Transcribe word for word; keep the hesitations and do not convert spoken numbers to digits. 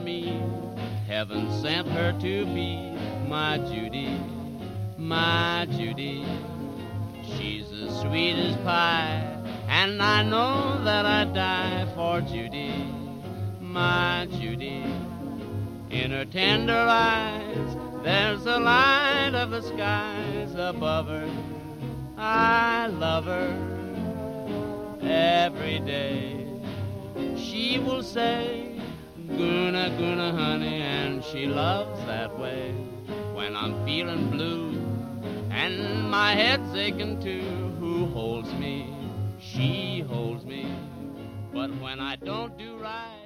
me. Heaven sent her to be my Judy, my Judy. She's as sweet as pie, and I know that I'd die for Judy, my Judy. In her tender eyes, there's the light of the skies above her. I love her every day. She will say, Guna, Guna, honey, and she loves that way. When I'm feeling blue and my head's aching too, who holds me? She holds me. But when I don't do right,